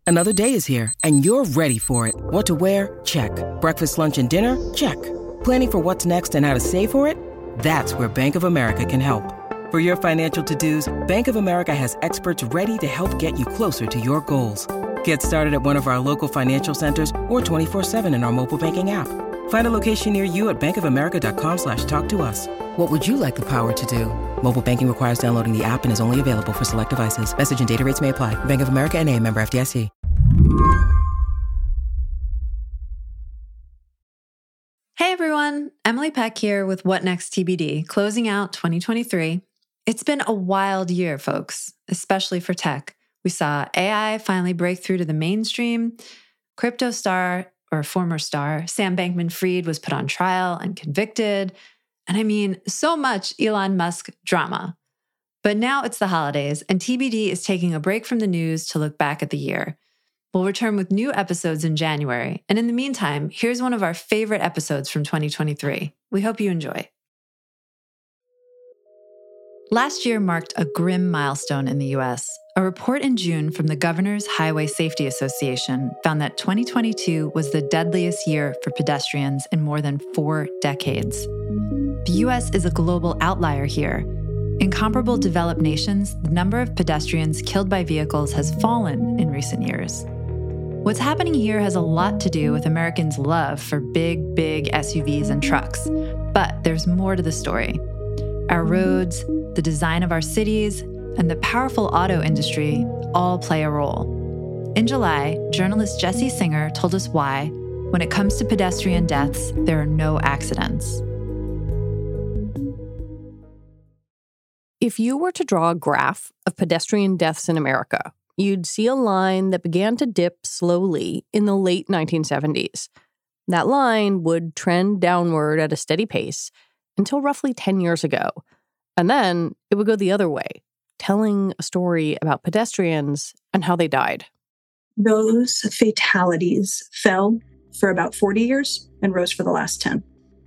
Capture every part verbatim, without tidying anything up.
Another day is here, and you're ready for it. What to wear? Check. Breakfast, lunch, and dinner? Check. Planning for what's next and how to save for it? That's where Bank of America can help. For your financial to-dos, Bank of America has experts ready to help get you closer to your goals. Get started at one of our local financial centers or twenty-four seven in our mobile banking app. Find a location near you at bankofamerica.com slash talk to us. What would you like the power to do? Mobile banking requires downloading the app and is only available for select devices. Message and data rates may apply. Bank of America N A, member F D I C. Hey everyone, Emily Peck here with What Next T B D, closing out twenty twenty-three. It's been a wild year, folks, especially for tech. We saw A I finally break through to the mainstream. Crypto star, or former star, Sam Bankman-Fried was put on trial and convicted. And I mean, so much Elon Musk drama. But now it's the holidays, and T B D is taking a break from the news to look back at the year. We'll return with new episodes in January. And in the meantime, here's one of our favorite episodes from twenty twenty-three. We hope you enjoy. Last year marked a grim milestone in the U S. A report in June from the Governor's Highway Safety Association found that twenty twenty-two was the deadliest year for pedestrians in more than four decades. The U S is a global outlier here. In comparable developed nations, the number of pedestrians killed by vehicles has fallen in recent years. What's happening here has a lot to do with Americans' love for big, big S U Vs and trucks. But there's more to the story. Our roads, the design of our cities, and the powerful auto industry all play a role. In July, journalist Jesse Singer told us why, when it comes to pedestrian deaths, there are no accidents. If you were to draw a graph of pedestrian deaths in America, you'd see a line that began to dip slowly in the late nineteen seventies. That line would trend downward at a steady pace until roughly ten years ago. And then it would go the other way, telling a story about pedestrians and how they died. Those fatalities fell for about forty years and rose for the last ten.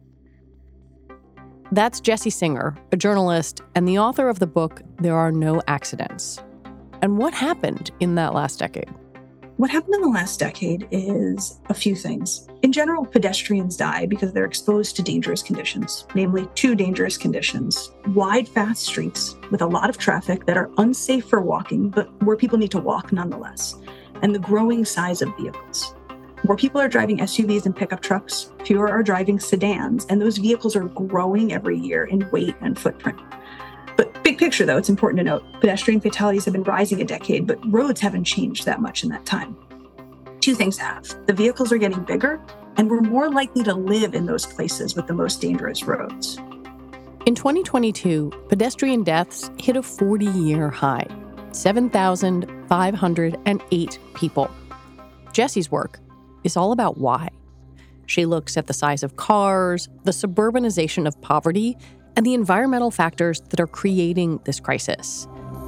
That's Jesse Singer, a journalist and the author of the book, There Are No Accidents. And what happened in that last decade? What happened in the last decade is a few things. In general, pedestrians die because they're exposed to dangerous conditions, namely two dangerous conditions: wide, fast streets with a lot of traffic that are unsafe for walking, but where people need to walk nonetheless, and the growing size of vehicles. More people are driving S U Vs and pickup trucks, fewer are driving sedans, and those vehicles are growing every year in weight and footprint. But big picture, though, it's important to note, pedestrian fatalities have been rising a decade, but roads haven't changed that much in that time. Two things have. The vehicles are getting bigger, and we're more likely to live in those places with the most dangerous roads. In twenty twenty-two, pedestrian deaths hit a forty-year high, seven thousand five hundred eight people. Jesse's work is all about why. She looks at the size of cars, the suburbanization of poverty, and the environmental factors that are creating this crisis.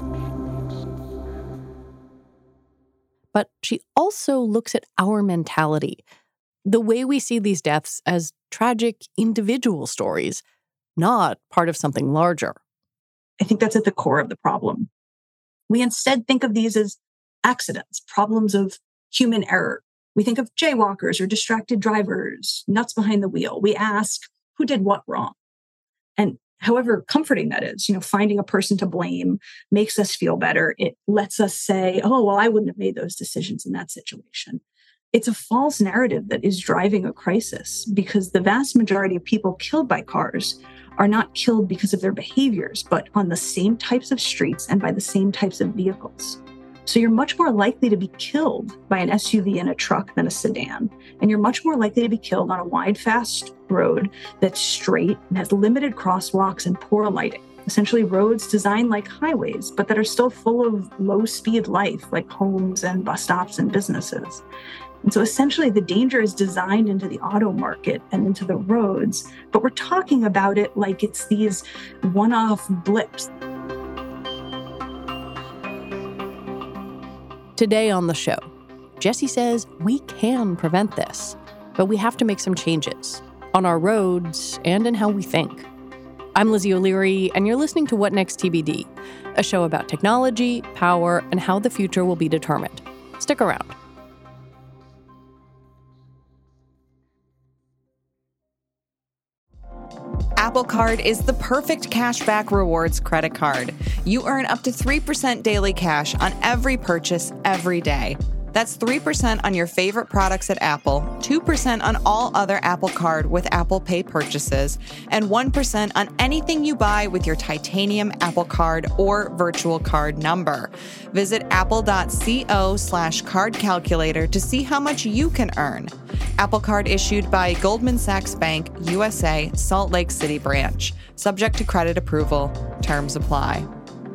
But she also looks at our mentality, the way we see these deaths as tragic individual stories, not part of something larger. I think that's at the core of the problem. We instead think of these as accidents, problems of human error. We think of jaywalkers or distracted drivers, nuts behind the wheel. We ask, who did what wrong? And however comforting that is, you know, finding a person to blame makes us feel better. It lets us say, oh, well, I wouldn't have made those decisions in that situation. It's a false narrative that is driving a crisis because the vast majority of people killed by cars are not killed because of their behaviors, but on the same types of streets and by the same types of vehicles. So you're much more likely to be killed by an S U V and a truck than a sedan. And you're much more likely to be killed on a wide, fast road that's straight and has limited crosswalks and poor lighting. Essentially roads designed like highways, but that are still full of low-speed life, like homes and bus stops and businesses. And so essentially the danger is designed into the auto market and into the roads, but we're talking about it like it's these one-off blips. Today on the show, Jesse says we can prevent this, but we have to make some changes on our roads and in how we think. I'm Lizzie O'Leary, and you're listening to What Next T B D, a show about technology, power, and how the future will be determined. Stick around. Apple Card is the perfect cashback rewards credit card. You earn up to three percent daily cash on every purchase every day. That's three percent on your favorite products at Apple, two percent on all other Apple Card with Apple Pay purchases, and one percent on anything you buy with your titanium Apple Card or virtual card number. Visit apple.co slash card calculator to see how much you can earn. Apple Card issued by Goldman Sachs Bank, U S A, Salt Lake City branch. Subject to credit approval. Terms apply.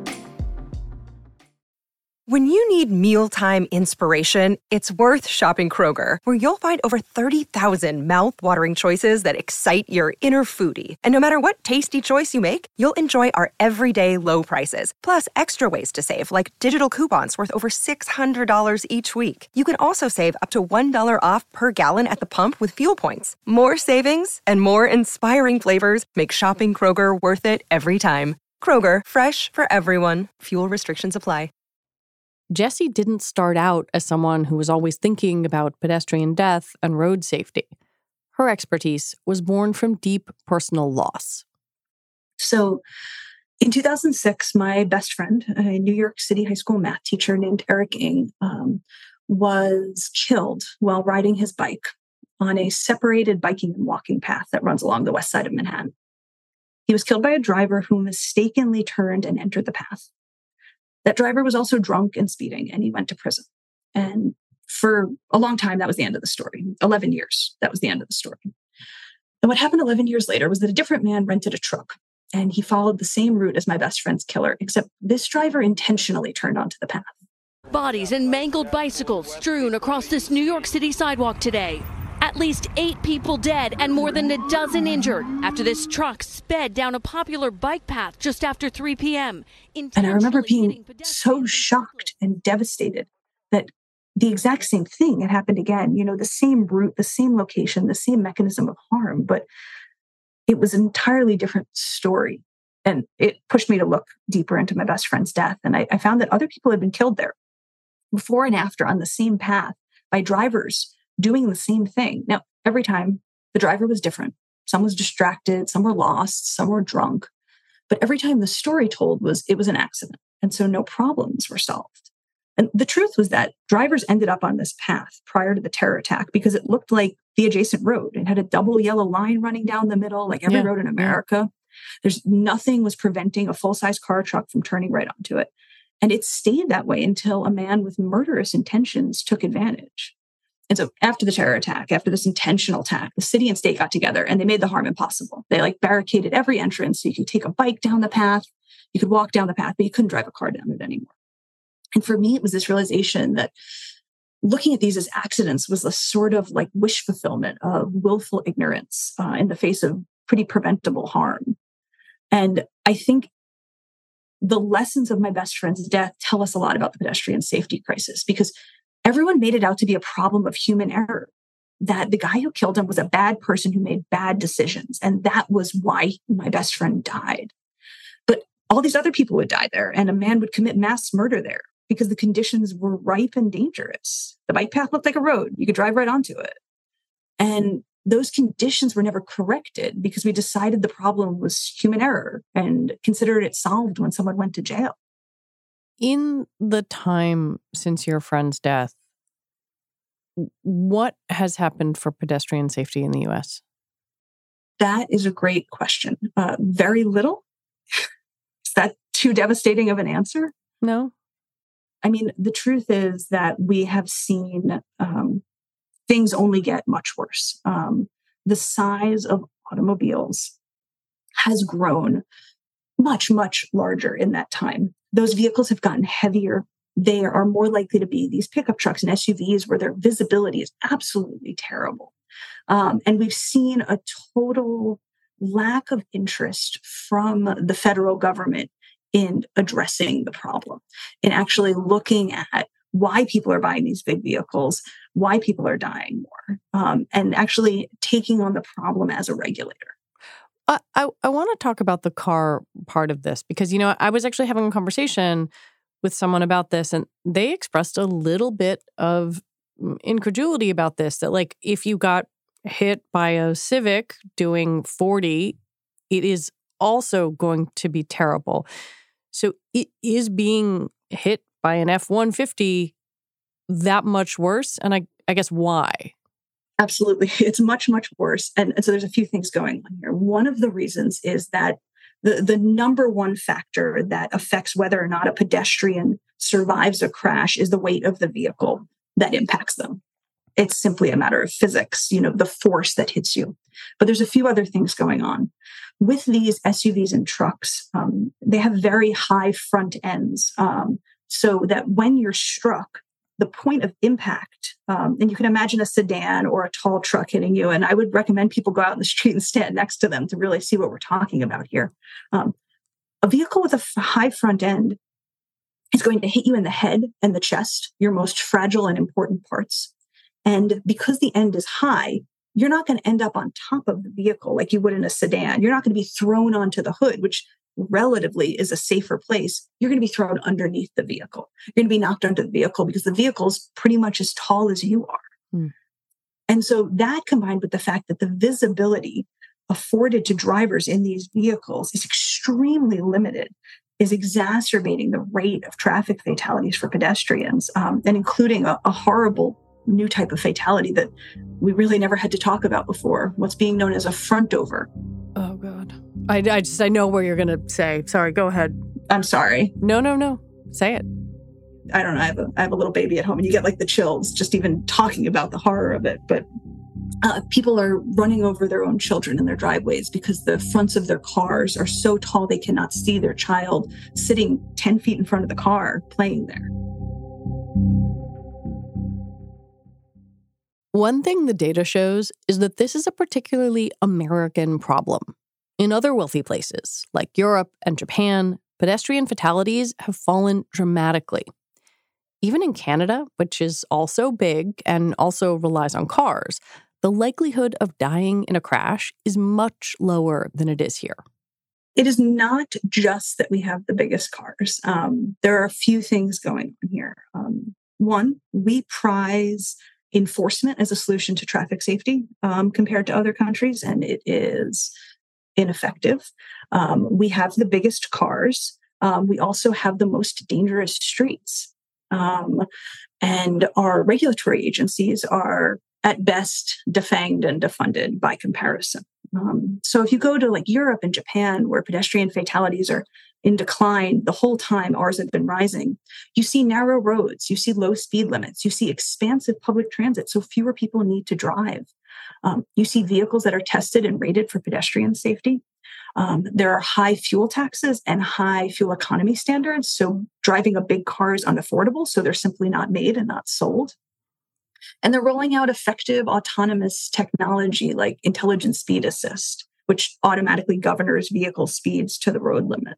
When you need mealtime inspiration, it's worth shopping Kroger, where you'll find over thirty thousand mouth-watering choices that excite your inner foodie. And no matter what tasty choice you make, you'll enjoy our everyday low prices, plus extra ways to save, like digital coupons worth over six hundred dollars each week. You can also save up to one dollar off per gallon at the pump with fuel points. More savings and more inspiring flavors make shopping Kroger worth it every time. Kroger, fresh for everyone. Fuel restrictions apply. Jessie didn't start out as someone who was always thinking about pedestrian death and road safety. Her expertise was born from deep personal loss. So in two thousand six, my best friend, a New York City high school math teacher named Eric Ng, um, was killed while riding his bike on a separated biking and walking path that runs along the west side of Manhattan. He was killed by a driver who mistakenly turned and entered the path. That driver was also drunk and speeding, and he went to prison. And for a long time, that was the end of the story. eleven years, that was the end of the story. And what happened eleven years later was that a different man rented a truck, and he followed the same route as my best friend's killer, except this driver intentionally turned onto the path. Bodies and mangled bicycles strewn across this New York City sidewalk today. At least eight people dead and more than a dozen injured after this truck sped down a popular bike path just after three p.m. And I remember being so shocked and devastated that the exact same thing had happened again. You know, the same route, the same location, the same mechanism of harm, but it was an entirely different story. And it pushed me to look deeper into my best friend's death. And I, I found that other people had been killed there before and after on the same path by drivers doing the same thing. Now, every time the driver was different. Some was distracted, some were lost, some were drunk. But every time the story told was it was an accident. And so no problems were solved. And the truth was that drivers ended up on this path prior to the terror attack because it looked like the adjacent road. It had a double yellow line running down the middle, like every yeah. road in America. There's nothing was preventing a full-size car truck from turning right onto it. And it stayed that way until a man with murderous intentions took advantage. And so after the terror attack, after this intentional attack, the city and state got together and they made the harm impossible. They like barricaded every entrance so you could take a bike down the path, you could walk down the path, but you couldn't drive a car down it anymore. And for me, it was this realization that looking at these as accidents was a sort of like wish fulfillment of willful ignorance uh, in the face of pretty preventable harm. And I think the lessons of my best friend's death tell us a lot about the pedestrian safety crisis because everyone made it out to be a problem of human error, that the guy who killed him was a bad person who made bad decisions. And that was why my best friend died. But all these other people would die there and a man would commit mass murder there because the conditions were ripe and dangerous. The bike path looked like a road. You could drive right onto it. And those conditions were never corrected because we decided the problem was human error and considered it solved when someone went to jail. In the time since your friend's death, what has happened for pedestrian safety in the U S? That is a great question. Uh, very little. Is that too devastating of an answer? No. I mean, the truth is that we have seen um, things only get much worse. Um, the size of automobiles has grown much, much larger in that time. Those vehicles have gotten heavier. They are more likely to be these pickup trucks and S U Vs where their visibility is absolutely terrible. Um, and we've seen a total lack of interest from the federal government in addressing the problem, in actually looking at why people are buying these big vehicles, why people are dying more, um, and actually taking on the problem as a regulator. I, I, I want to talk about the car part of this because, you know, I was actually having a conversation with someone about this and they expressed a little bit of incredulity about this, that like if you got hit by a Civic doing forty it is also going to be terrible. So it is being hit by an F one fifty that much worse? And I, I guess why? Absolutely. It's much, much worse. And, and so there's a few things going on here. One of the reasons is that the, the number one factor that affects whether or not a pedestrian survives a crash is the weight of the vehicle that impacts them. It's simply a matter of physics, you know, the force that hits you. But there's a few other things going on. With these S U Vs and trucks, um, they have very high front ends, um, so that when you're struck, the point of impact, um, and you can imagine a sedan or a tall truck hitting you, and I would recommend people go out in the street and stand next to them to really see what we're talking about here. Um, a vehicle with a f- high front end is going to hit you in the head and the chest, your most fragile and important parts. And because the end is high, you're not going to end up on top of the vehicle like you would in a sedan. You're not going to be thrown onto the hood, which relatively is a safer place. You're going to be thrown underneath the vehicle. You're going to be knocked under the vehicle because the vehicle's pretty much as tall as you are. Mm. And so that, combined with the fact that the visibility afforded to drivers in these vehicles is extremely limited, is exacerbating the rate of traffic fatalities for pedestrians, um, and including a, a horrible new type of fatality that we really never had to talk about before, what's being known as a front over. Oh, God. I, I just, I know where you're going to say. Sorry, go ahead. I'm sorry. No, no, no. Say it. I don't know. I have a, I have a little baby at home and you get like the chills just even talking about the horror of it. But uh, people are running over their own children in their driveways because the fronts of their cars are so tall they cannot see their child sitting ten feet in front of the car playing there. One thing the data shows is that this is a particularly American problem. In other wealthy places, like Europe and Japan, pedestrian fatalities have fallen dramatically. Even in Canada, which is also big and also relies on cars, the likelihood of dying in a crash is much lower than it is here. It is not just that we have the biggest cars. Um, there are a few things going on here. Um, one, we prize enforcement as a solution to traffic safety um, compared to other countries, and it is ineffective. Um, we have the biggest cars. Um, we also have the most dangerous streets. Um, and our regulatory agencies are, at best, defanged and defunded by comparison. Um, so if you go to like Europe and Japan, where pedestrian fatalities are in decline the whole time ours have been rising, you see narrow roads, you see low speed limits, you see expansive public transit, so fewer people need to drive. Um, you see vehicles that are tested and rated for pedestrian safety. Um, there are high fuel taxes and high fuel economy standards, so driving a big car is unaffordable, so they're simply not made and not sold. And they're rolling out effective autonomous technology like intelligent speed assist, which automatically governs vehicle speeds to the road limit.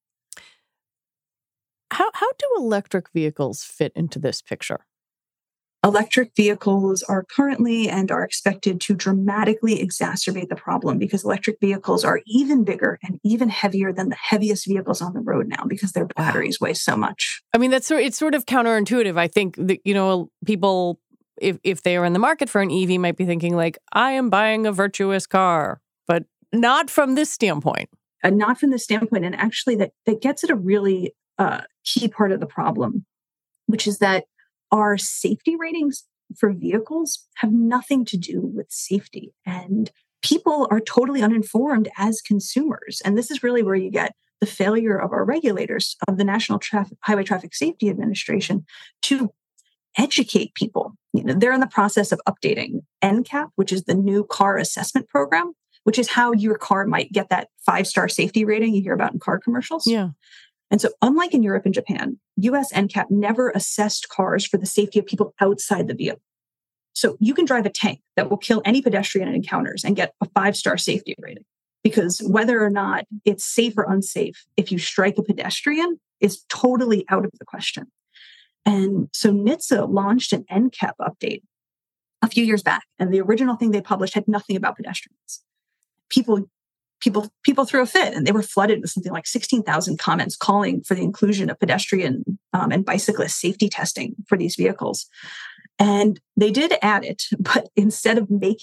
How how do electric vehicles fit into this picture? Electric vehicles are currently and are expected to dramatically exacerbate the problem because electric vehicles are even bigger and even heavier than the heaviest vehicles on the road now because their batteries weigh so much. I mean, that's it's sort of counterintuitive. I think that, you know, people, if if they are in the market for an E V, might be thinking like, I am buying a virtuous car, but not from this standpoint. Uh, not from this standpoint. And actually that, that gets at a really uh, key part of the problem, which is that our safety ratings for vehicles have nothing to do with safety. And people are totally uninformed as consumers. And this is really where you get the failure of our regulators, of the National Traffic, Highway Traffic Safety Administration, to educate people. You know, they're in the process of updating N CAP, which is the new car assessment program, which is how your car might get that five-star safety rating you hear about in car commercials. Yeah. And so unlike in Europe and Japan, U S N CAP never assessed cars for the safety of people outside the vehicle. So you can drive a tank that will kill any pedestrian it encounters and get a five-star safety rating, because whether or not it's safe or unsafe, if you strike a pedestrian, is totally out of the question. And so N H T S A launched an N CAP update a few years back, and the original thing they published had nothing about pedestrians. People People people threw a fit, and they were flooded with something like sixteen thousand comments calling for the inclusion of pedestrian um, and bicyclist safety testing for these vehicles. And they did add it, but instead of making it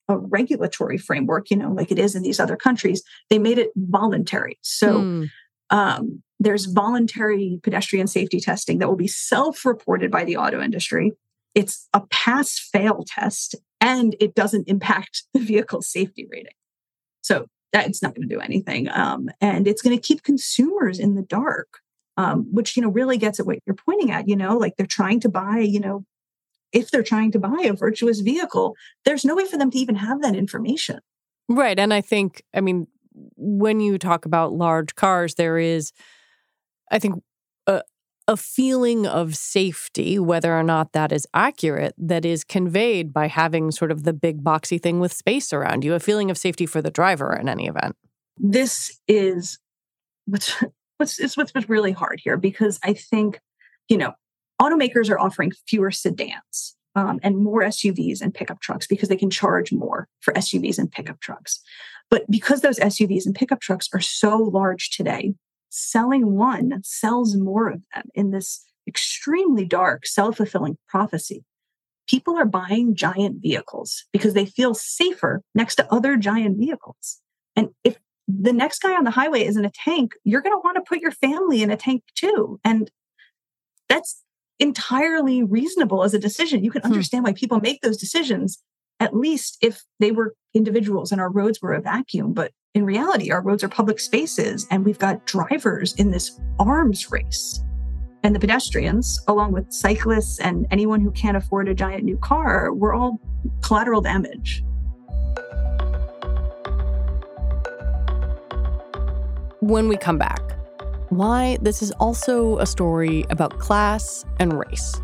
a regulatory framework, you know, like it is in these other countries. They made it voluntary. So mm. um, there's voluntary pedestrian safety testing that will be self-reported by the auto industry. It's a pass-fail test, and it doesn't impact the vehicle's safety rating. So that it's not going to do anything. Um, and it's going to keep consumers in the dark, um, which, you know, really gets at what you're pointing at, you know, like they're trying to buy, you know, if they're trying to buy a virtuous vehicle, there's no way for them to even have that information. Right. And I think, I mean, when you talk about large cars, there is, I think, a, a feeling of safety, whether or not that is accurate, that is conveyed by having sort of the big boxy thing with space around you, a feeling of safety for the driver in any event. This is what's, what's, it's what's really hard here, because I think, you know, automakers are offering fewer sedans um, and more S U Vs and pickup trucks because they can charge more for S U Vs and pickup trucks. But because those S U Vs and pickup trucks are so large today, selling one sells more of them in this extremely dark, self-fulfilling prophecy. People are buying giant vehicles because they feel safer next to other giant vehicles. And if the next guy on the highway is in a tank, you're going to want to put your family in a tank too. And that's entirely reasonable as a decision. You can understand why people make those decisions, at least if they were individuals and our roads were a vacuum. But in reality, our roads are public spaces, and we've got drivers in this arms race. And the pedestrians, along with cyclists and anyone who can't afford a giant new car, we're all collateral damage. When we come back, why this is also a story about class and race.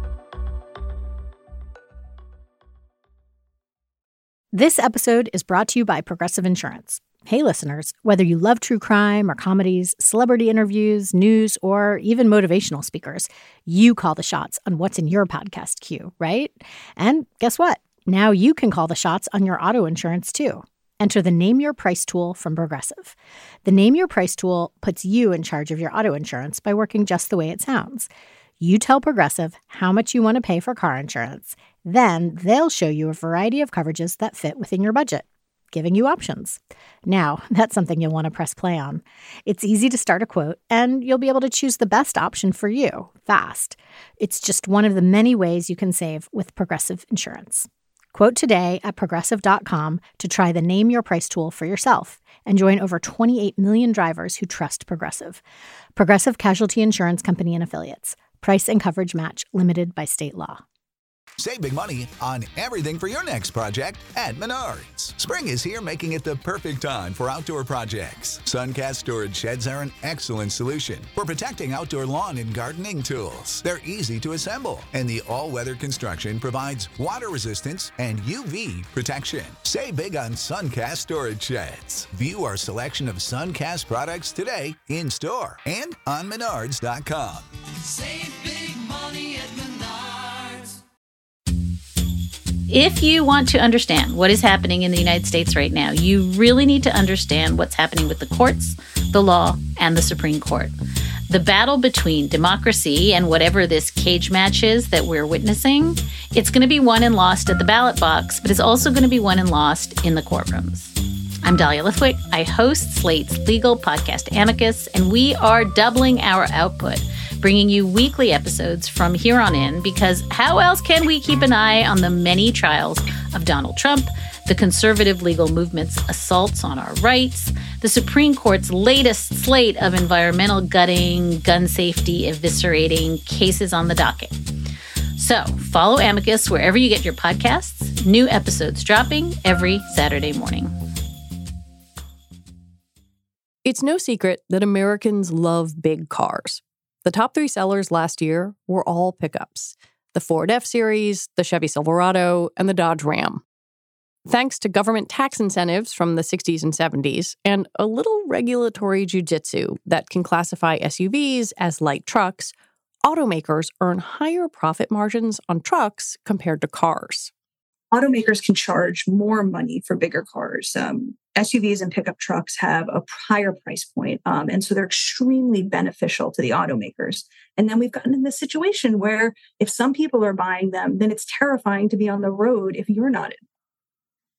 This episode is brought to you by Progressive Insurance. Hey, listeners, whether you love true crime or comedies, celebrity interviews, news, or even motivational speakers, you call the shots on what's in your podcast queue, right? And guess what? Now you can call the shots on your auto insurance, too. Enter the Name Your Price tool from Progressive. The Name Your Price tool puts you in charge of your auto insurance by working just the way it sounds. You tell Progressive how much you want to pay for car insurance. Then they'll show you a variety of coverages that fit within your budget, giving you options. Now, that's something you'll want to press play on. It's easy to start a quote, and you'll be able to choose the best option for you fast. It's just one of the many ways you can save with Progressive Insurance. Quote today at progressive dot com to try the Name Your Price tool for yourself and join over twenty-eight million drivers who trust Progressive. Progressive Casualty Insurance Company and Affiliates. Price and coverage match limited by state law. Save big money on everything for your next project at Menards. Spring is here, making it the perfect time for outdoor projects. Suncast storage sheds are an excellent solution for protecting outdoor lawn and gardening tools. They're easy to assemble, and the all-weather construction provides water resistance and U V protection. Save big on Suncast storage sheds. View our selection of Suncast products today in store and on menards dot com. Save big money at Menards. If you want to understand what is happening in the United States right now, you really need to understand what's happening with the courts, the law, and the Supreme Court. The battle between democracy and whatever this cage match is that we're witnessing, it's going to be won and lost at the ballot box, but it's also going to be won and lost in the courtrooms. I'm Dahlia Lithwick. I host Slate's legal podcast Amicus, and we are doubling our output, bringing you weekly episodes from here on in, because how else can we keep an eye on the many trials of Donald Trump, the conservative legal movement's assaults on our rights, the Supreme Court's latest slate of environmental gutting, gun safety eviscerating cases on the docket. So follow Amicus wherever you get your podcasts, new episodes dropping every Saturday morning. It's no secret that Americans love big cars. The top three sellers last year were all pickups: the Ford F-Series, the Chevy Silverado, and the Dodge Ram. Thanks to government tax incentives from the sixties and seventies and a little regulatory jujitsu that can classify S U Vs as light trucks, automakers earn higher profit margins on trucks compared to cars. Automakers can charge more money for bigger cars. Um, S U Vs and pickup trucks have a higher price point, um, and so they're extremely beneficial to the automakers. And then we've gotten in this situation where if some people are buying them, then it's terrifying to be on the road if you're not in. And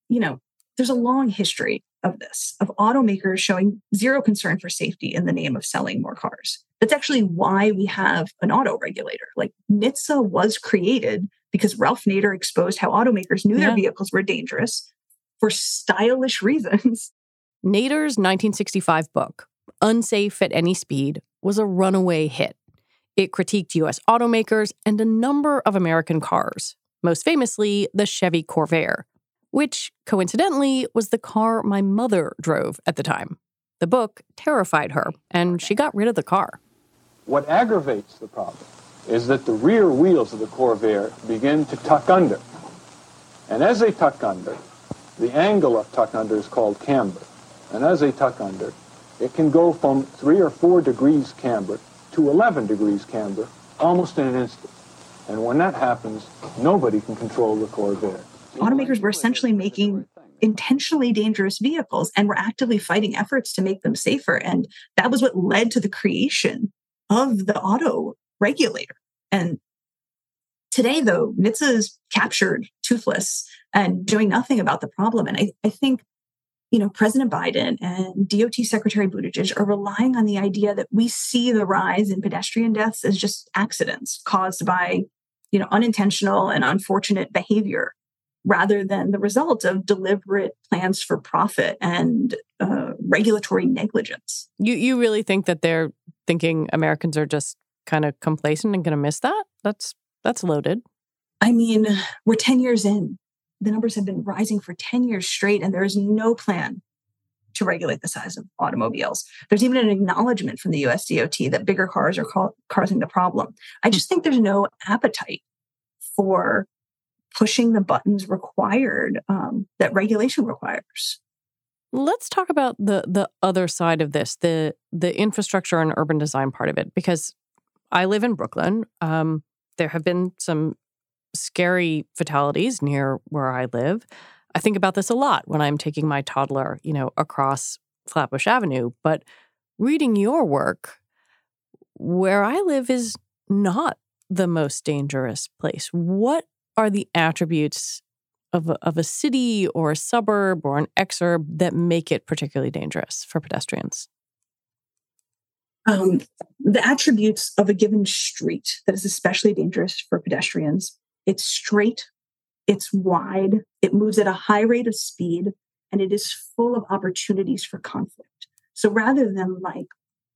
you know, there's a long history of this, of automakers showing zero concern for safety in the name of selling more cars. That's actually why we have an auto regulator. Like N H T S A was created because Ralph Nader exposed how automakers knew yeah. their vehicles were dangerous for stylish reasons. Nader's nineteen sixty-five book, Unsafe at Any Speed, was a runaway hit. It critiqued U S automakers and a number of American cars, most famously the Chevy Corvair, which, coincidentally, was the car my mother drove at the time. The book terrified her, and she got rid of the car. What aggravates the problem is that the rear wheels of the Corvair begin to tuck under. And as they tuck under, the angle of tuck under is called camber. And as they tuck under, it can go from three or four degrees camber to eleven degrees camber almost in an instant. And when that happens, nobody can control the Corvair. Automakers were essentially making intentionally dangerous vehicles and were actively fighting efforts to make them safer. And that was what led to the creation of the auto regulator. And today, though, N H T S A is captured, toothless, and doing nothing about the problem. And I, I think, you know, President Biden and D O T Secretary Buttigieg are relying on the idea that we see the rise in pedestrian deaths as just accidents caused by, you know, unintentional and unfortunate behavior, rather than the result of deliberate plans for profit and uh, regulatory negligence. You you really think that they're thinking Americans are just kind of complacent and going to miss that? That's that's loaded. I mean, we're ten years in. The numbers have been rising for ten years straight, and there is no plan to regulate the size of automobiles. There's even an acknowledgement from the U S D O T that bigger cars are ca- causing the problem. I just think there's no appetite for pushing the buttons required um, that regulation requires. Let's talk about the the other side of this, the the infrastructure and urban design part of it, because I live in Brooklyn. Um, there have been some scary fatalities near where I live. I think about this a lot when I'm taking my toddler, you know, across Flatbush Avenue. But reading your work, where I live is not the most dangerous place. What are the attributes of a, of a city or a suburb or an exurb that make it particularly dangerous for pedestrians? Um, the attributes of a given street that is especially dangerous for pedestrians: it's straight, it's wide, it moves at a high rate of speed, and it is full of opportunities for conflict. So rather than like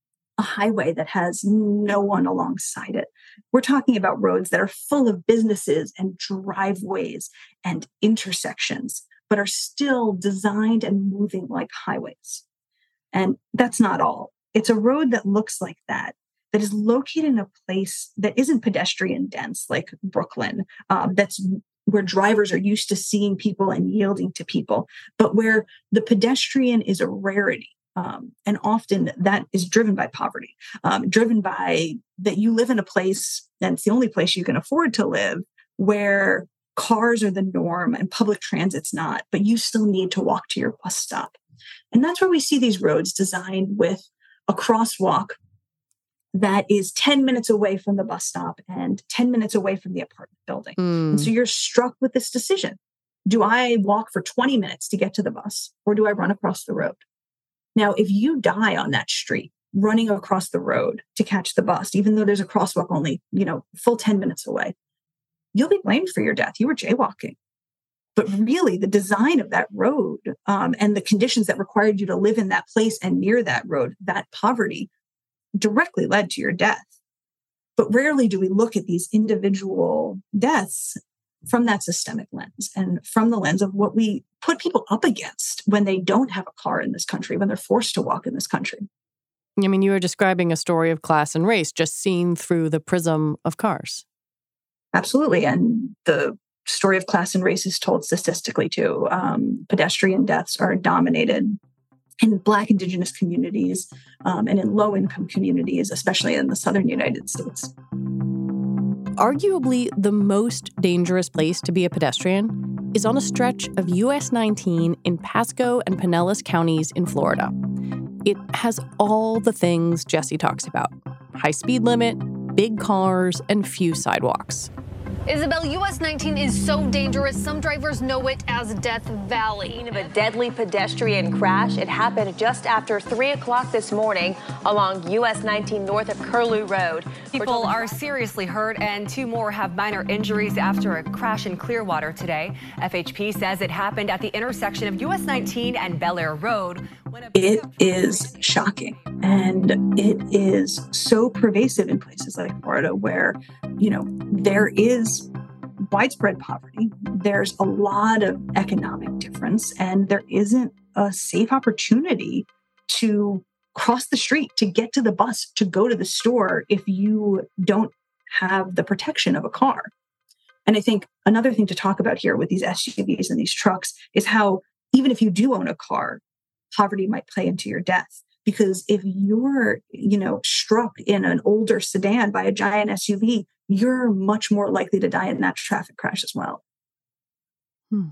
a highway that has no one alongside it, we're talking about roads that are full of businesses and driveways and intersections, but are still designed and moving like highways. And that's not all. It's a road that looks like that, that is located in a place that isn't pedestrian dense, like Brooklyn, um, that's where drivers are used to seeing people and yielding to people, but where the pedestrian is a rarity. Um, and often that is driven by poverty, um, driven by that you live in a place, and it's the only place you can afford to live, where cars are the norm and public transit's not, but you still need to walk to your bus stop. And that's where we see these roads designed with a crosswalk that is ten minutes away from the bus stop and ten minutes away from the apartment building. Mm. And so you're struck with this decision. Do I walk for twenty minutes to get to the bus, or do I run across the road? Now, if you die on that street, running across the road to catch the bus, even though there's a crosswalk only, you know, full ten minutes away, you'll be blamed for your death. You were jaywalking. But really, the design of that road um, and the conditions that required you to live in that place and near that road, that poverty, directly led to your death. But rarely do we look at these individual deaths from that systemic lens and from the lens of what we put people up against when they don't have a car in this country, when they're forced to walk in this country. I mean, you were describing a story of class and race just seen through the prism of cars. Absolutely. And the story of class and race is told statistically too. Um, pedestrian deaths are dominated in Black, Indigenous communities um, and in low-income communities, especially in the southern United States. Arguably, the most dangerous place to be a pedestrian is on a stretch of U S nineteen in Pasco and Pinellas counties in Florida. It has all the things Jesse talks about: high speed limit, big cars, and few sidewalks. Isabel, U S nineteen is so dangerous, some drivers know it as Death Valley. Of a deadly pedestrian crash. It happened just after three o'clock this morning along U S nineteen north of Curlew Road. People are seriously hurt and two more have minor injuries after a crash in Clearwater today. F H P says it happened at the intersection of U S nineteen and Bel Air Road. It is shocking, and it is so pervasive in places like Florida where, you know, there is widespread poverty. There's a lot of economic difference, and there isn't a safe opportunity to cross the street, to get to the bus, to go to the store if you don't have the protection of a car. And I think another thing to talk about here with these S U Vs and these trucks is how even if you do own a car, poverty might play into your death. Because if you're, you know, struck in an older sedan by a giant S U V, you're much more likely to die in that traffic crash as well. Hmm.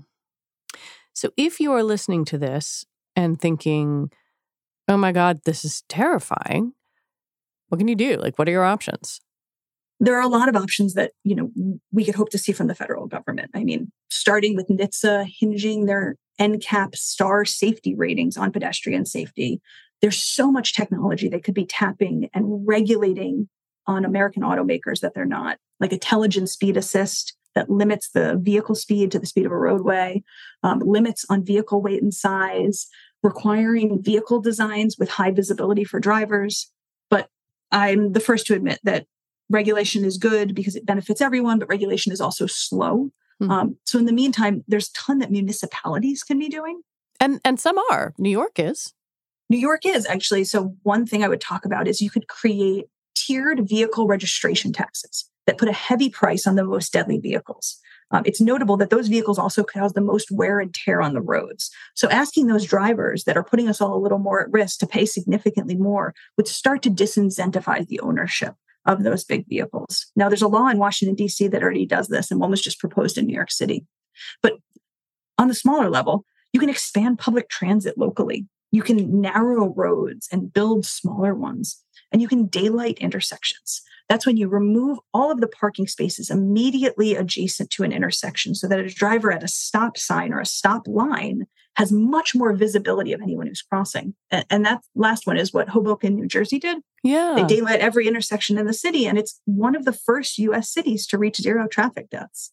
So if you are listening to this and thinking, oh my God, this is terrifying, what can you do? Like, what are your options? There are a lot of options that, you know, we could hope to see from the federal government. I mean, starting with N H T S A hinging their N CAP star safety ratings on pedestrian safety. There's so much technology they could be tapping and regulating on American automakers that they're not, like intelligent speed assist that limits the vehicle speed to the speed of a roadway, um, limits on vehicle weight and size, requiring vehicle designs with high visibility for drivers. But I'm the first to admit that regulation is good because it benefits everyone, but regulation is also slow. Mm-hmm. Um, so in the meantime, there's a ton that municipalities can be doing. And and some are. New York is. New York is, actually. So one thing I would talk about is you could create tiered vehicle registration taxes that put a heavy price on the most deadly vehicles. Um, it's notable that those vehicles also cause the most wear and tear on the roads. So asking those drivers that are putting us all a little more at risk to pay significantly more would start to disincentivize the ownership of those big vehicles. Now, there's a law in Washington, D C that already does this, and one was just proposed in New York City. But on the smaller level, you can expand public transit locally. You can narrow roads and build smaller ones, and you can daylight intersections. That's when you remove all of the parking spaces immediately adjacent to an intersection so that a driver at a stop sign or a stop line has much more visibility of anyone who's crossing. And, and that last one is what Hoboken, New Jersey did. Yeah. They daylight every intersection in the city, and it's one of the first U S cities to reach zero traffic deaths.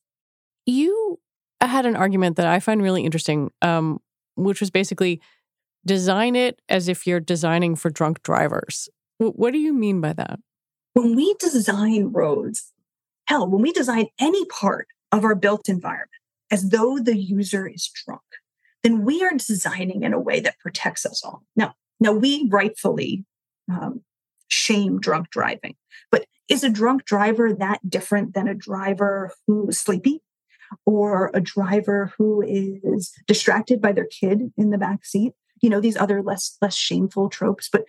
You had an argument that I find really interesting, um, which was basically design it as if you're designing for drunk drivers. W- what do you mean by that? When we design roads, hell, when we design any part of our built environment as though the user is drunk, then we are designing in a way that protects us all. Now, now we rightfully um, shame drunk driving, but is a drunk driver that different than a driver who is sleepy or a driver who is distracted by their kid in the back seat? You know, these other less less shameful tropes. But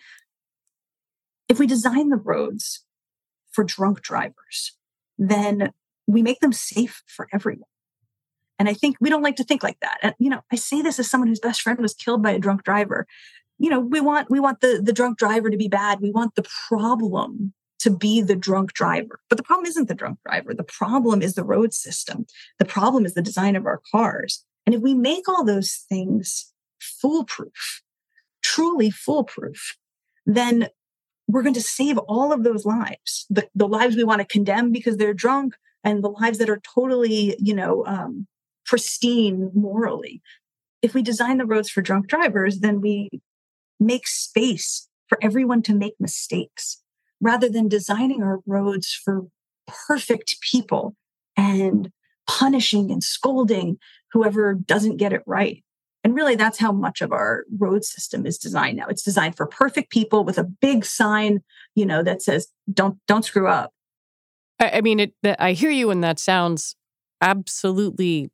if we design the roads for drunk drivers, then we make them safe for everyone. And I think we don't like to think like that. And, you know, I say this as someone whose best friend was killed by a drunk driver. You know, we want we want the, the drunk driver to be bad. We want the problem to be the drunk driver. But the problem isn't the drunk driver. The problem is the road system. The problem is the design of our cars. And if we make all those things foolproof, truly foolproof, then we're going to save all of those lives, the, the lives we want to condemn because they're drunk and the lives that are totally, you know, um, pristine morally. If we design the roads for drunk drivers, then we make space for everyone to make mistakes rather than designing our roads for perfect people and punishing and scolding whoever doesn't get it right. And really, that's how much of our road system is designed now. It's designed for perfect people with a big sign, you know, that says, don't, don't screw up. I, I mean, it, I hear you, and that sounds absolutely,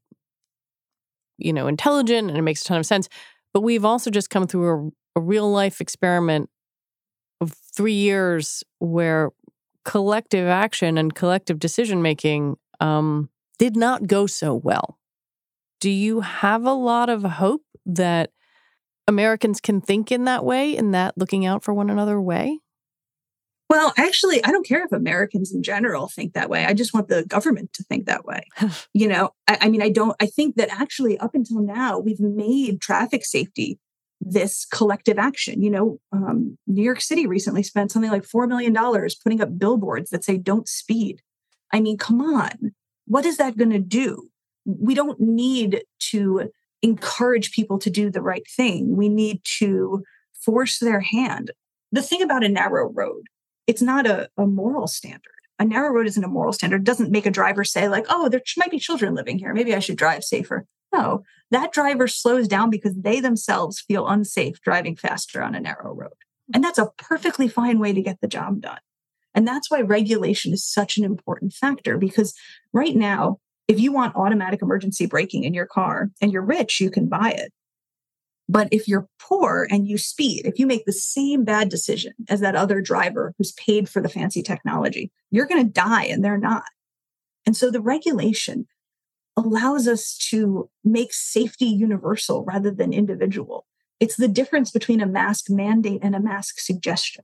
you know, intelligent, and it makes a ton of sense. But we've also just come through a, a real life experiment of three years where collective action and collective decision making um, did not go so well. Do you have a lot of hope that Americans can think in that way, in that looking out for one another way? Well, actually, I don't care if Americans in general think that way. I just want the government to think that way. you know, I, I mean, I don't, I think that actually up until now, we've made traffic safety this collective action. You know, um, New York City recently spent something like four million dollars putting up billboards that say, don't speed. I mean, come on. What is that going to do? We don't need to encourage people to do the right thing. We need to force their hand. The thing about a narrow road, it's not a, a moral standard. A narrow road isn't a moral standard. It doesn't make a driver say like, oh, there might be children living here. Maybe I should drive safer. No, that driver slows down because they themselves feel unsafe driving faster on a narrow road. And that's a perfectly fine way to get the job done. And that's why regulation is such an important factor, because right now, if you want automatic emergency braking in your car and you're rich, you can buy it. But if you're poor and you speed, if you make the same bad decision as that other driver who's paid for the fancy technology, you're going to die and they're not. And so the regulation allows us to make safety universal rather than individual. It's the difference between a mask mandate and a mask suggestion.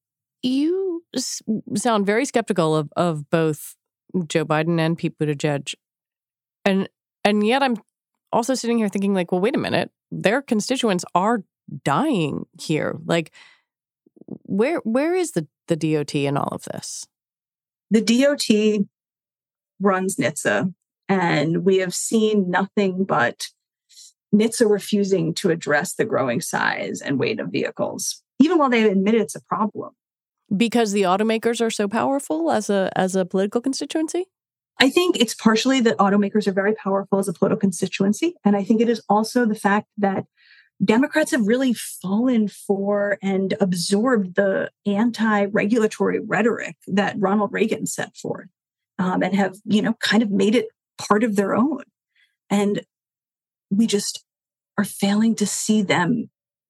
You s- sound very skeptical of, of both Joe Biden and Pete Buttigieg. And and yet I'm also sitting here thinking like, well, wait a minute. Their constituents are dying here. Like, where where is the, the D O T in all of this? The D O T runs N H T S A, and we have seen nothing but N H T S A refusing to address the growing size and weight of vehicles, even while they admit it's a problem. Because the automakers are so powerful as a as a political constituency? I think it's partially that automakers are very powerful as a political constituency. And I think it is also the fact that Democrats have really fallen for and absorbed the anti-regulatory rhetoric that Ronald Reagan set forth, um, and have, you know, kind of made it part of their own. And we just are failing to see them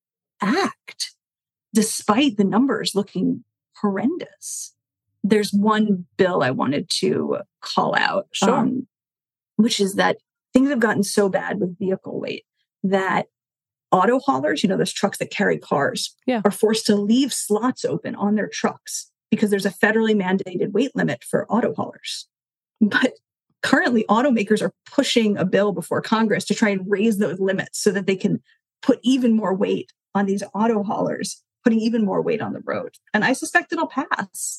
act, despite the numbers looking horrendous. There's one bill I wanted to call out, sure. um, which is that things have gotten so bad with vehicle weight that auto haulers, you know, those trucks that carry cars, yeah. are forced to leave slots open on their trucks because there's a federally mandated weight limit for auto haulers. But currently, automakers are pushing a bill before Congress to try and raise those limits so that they can put even more weight on these auto haulers, putting even more weight on the road. And I suspect it'll pass.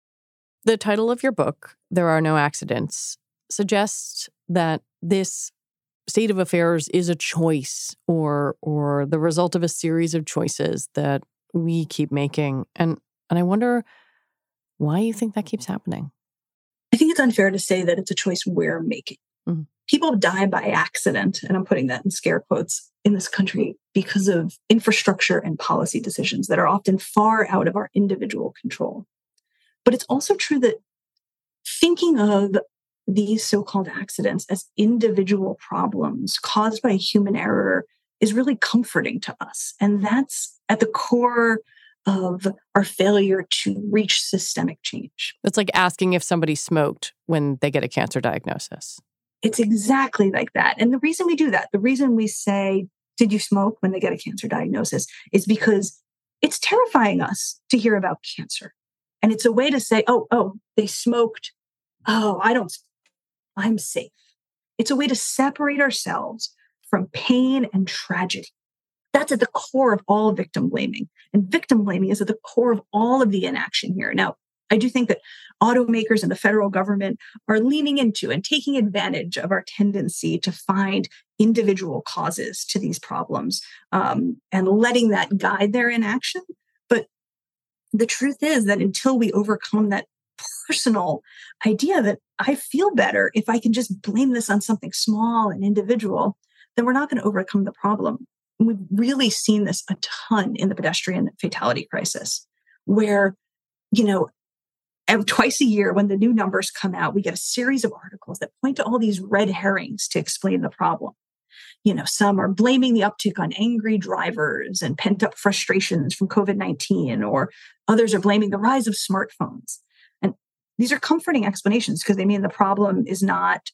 The title of your book, There Are No Accidents, suggests that this state of affairs is a choice or or the result of a series of choices that we keep making. And and I wonder why you think that keeps happening. I think it's unfair to say that it's a choice we're making. Mm-hmm. People die by accident, and I'm putting that in scare quotes, in this country because of infrastructure and policy decisions that are often far out of our individual control. But it's also true that thinking of these so-called accidents as individual problems caused by human error is really comforting to us. And that's at the core of our failure to reach systemic change. It's like asking if somebody smoked when they get a cancer diagnosis. It's exactly like that. And the reason we do that, the reason we say, did you smoke when they get a cancer diagnosis, is because it's terrifying us to hear about cancer. And it's a way to say, oh, oh, they smoked. Oh, I don't, I'm safe. It's a way to separate ourselves from pain and tragedy. That's at the core of all victim blaming. And victim blaming is at the core of all of the inaction here. Now, I do think that automakers and the federal government are leaning into and taking advantage of our tendency to find individual causes to these problems, um, and letting that guide their inaction. But the truth is that until we overcome that personal idea that I feel better if I can just blame this on something small and individual, then we're not going to overcome the problem. We've really seen this a ton in the pedestrian fatality crisis, where, you know, twice a year when the new numbers come out, we get a series of articles that point to all these red herrings to explain the problem. You know, some are blaming the uptick on angry drivers and pent-up frustrations from COVID nineteen, or others are blaming the rise of smartphones. And these are comforting explanations because they mean the problem is not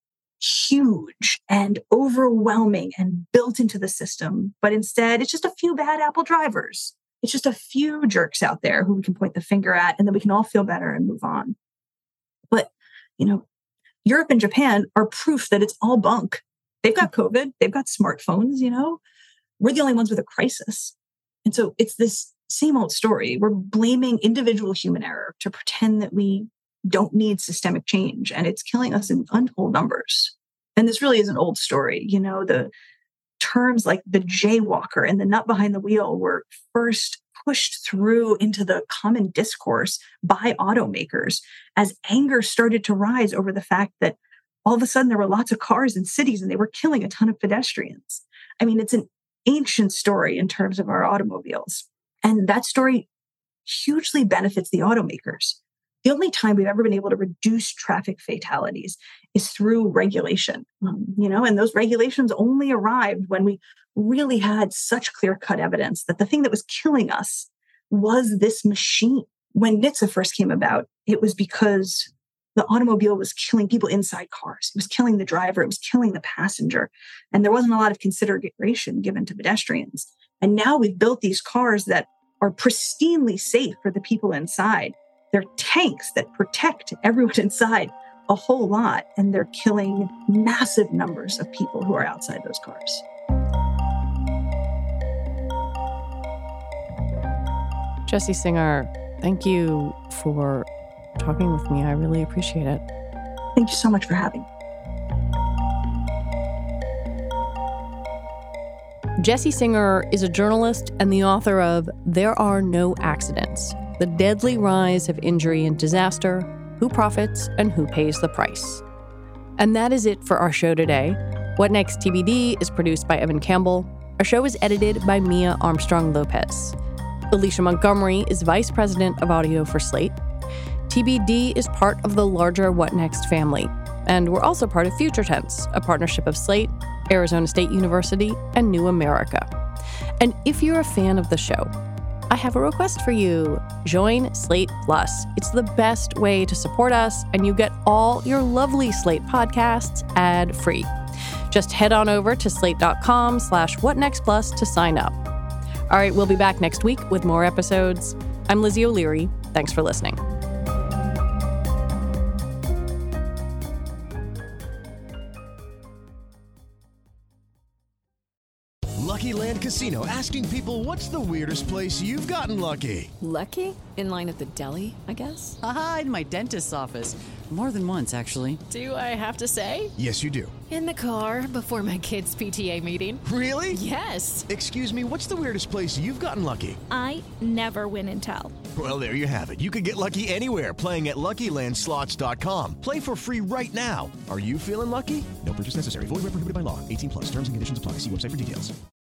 huge and overwhelming and built into the system, but instead it's just a few bad Apple drivers It's just a few jerks out there who we can point the finger at, and then we can all feel better and move on. But, you know, Europe and Japan are proof that it's all bunk. They've got COVID. They've got smartphones, you know. We're the only ones with a crisis. And so it's this same old story. We're blaming individual human error to pretend that we don't need systemic change, and it's killing us in untold numbers. And this really is an old story. You know, the terms like the jaywalker and the nut behind the wheel were first pushed through into the common discourse by automakers as anger started to rise over the fact that all of a sudden there were lots of cars in cities and they were killing a ton of pedestrians. I mean, it's an ancient story in terms of our automobiles. And that story hugely benefits the automakers. The only time we've ever been able to reduce traffic fatalities is through regulation, um, you know, and those regulations only arrived when we really had such clear-cut evidence that the thing that was killing us was this machine. When N H T S A first came about, it was because the automobile was killing people inside cars. It was killing the driver. It was killing the passenger. And there wasn't a lot of consideration given to pedestrians. And now we've built these cars that are pristinely safe for the people inside. They're tanks that protect everyone inside a whole lot, and they're killing massive numbers of people who are outside those cars. Jessie Singer, thank you for talking with me. I really appreciate it. Thank you so much for having me. Jessie Singer is a journalist and the author of There Are No Accidents: The Deadly Rise of Injury and Disaster, Who Profits and Who Pays the Price. And that is it for our show today. What Next T B D is produced by Evan Campbell. Our show is edited by Mia Armstrong Lopez. Alicia Montgomery is Vice President of Audio for Slate. T B D is part of the larger What Next family. And we're also part of Future Tense, a partnership of Slate, Arizona State University, and New America. And if you're a fan of the show, I have a request for you. Join Slate Plus. It's the best way to support us, and you get all your lovely Slate podcasts ad-free. Just head on over to slate.com slash whatnextplus to sign up. All right, we'll be back next week with more episodes. I'm Lizzie O'Leary. Thanks for listening. Lucky Land Casino, asking people, what's the weirdest place you've gotten lucky? Lucky? In line at the deli, I guess? Aha, in my dentist's office. More than once, actually. Do I have to say? Yes, you do. In the car before my kids' P T A meeting. Really? Yes. Excuse me, what's the weirdest place you've gotten lucky? I never win and tell. Well, there you have it. You can get lucky anywhere, playing at Lucky Land Slots dot com. Play for free right now. Are you feeling lucky? No purchase necessary. Void where prohibited by law. eighteen plus. Terms and conditions apply. See website for details.